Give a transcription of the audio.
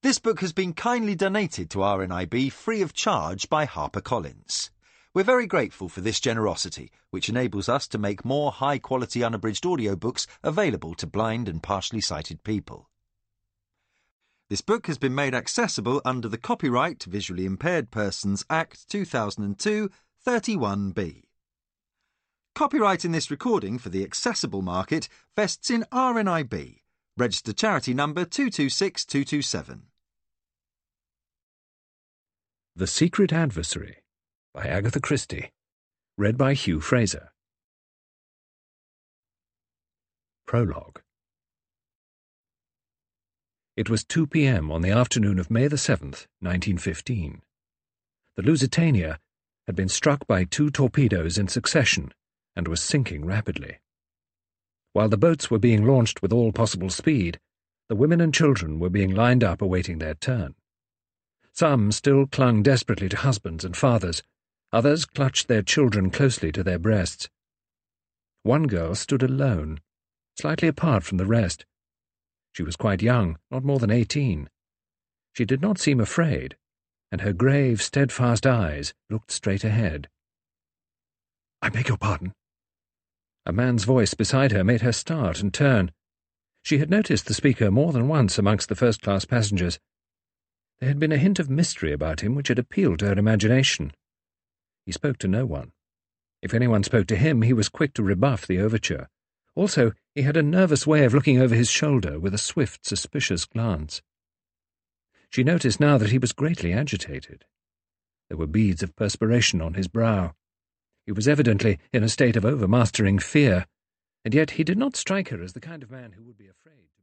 This book has been kindly donated to RNIB free of charge by HarperCollins. We're very grateful for this generosity, which enables us to make more high-quality unabridged audiobooks available to blind and partially sighted people. This book has been made accessible under the Copyright Visually Impaired Persons Act 2002, 31B. Copyright in this recording for the accessible market vests in RNIB, registered charity number 226227. The Secret Adversary by Agatha Christie. Read by Hugh Fraser. Prologue. It was 2 p.m. on the afternoon of May the 7th, 1915. The Lusitania had been struck by 2 torpedoes in succession and was sinking rapidly. While the boats were being launched with all possible speed, the women and children were being lined up awaiting their turn. Some still clung desperately to husbands and fathers, others clutched their children closely to their breasts. One girl stood alone, slightly apart from the rest. She was quite young, not more than 18. She did not seem afraid, and her grave, steadfast eyes looked straight ahead. "I beg your pardon." A man's voice beside her made her start and turn. She had noticed the speaker more than once amongst the first-class passengers. There had been a hint of mystery about him which had appealed to her imagination. He spoke to no one. If anyone spoke to him, he was quick to rebuff the overture. Also, he had a nervous way of looking over his shoulder with a swift, suspicious glance. She noticed now that he was greatly agitated. There were beads of perspiration on his brow. He was evidently in a state of overmastering fear, and yet he did not strike her as the kind of man who would be afraid to